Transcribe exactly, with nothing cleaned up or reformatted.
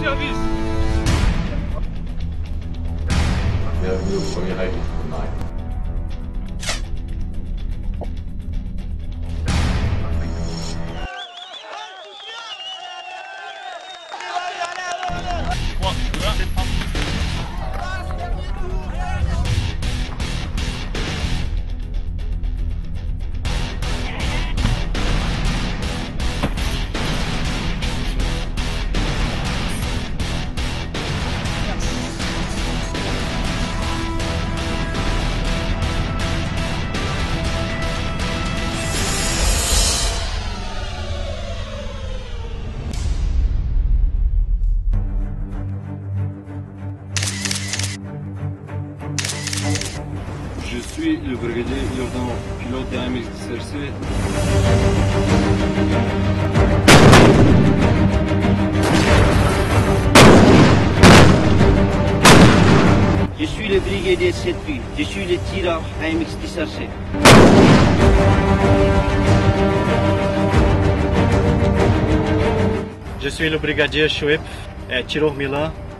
service. Bienvenue au premier règle de Marine. trois, deux, un, c'est parti. Je suis le brigadier Jordan, pilote de A M X D S R C. Je suis le brigadier sept huit, je suis le tireur A M X D S R C. Je suis le brigadier Chouip, tireur Milan.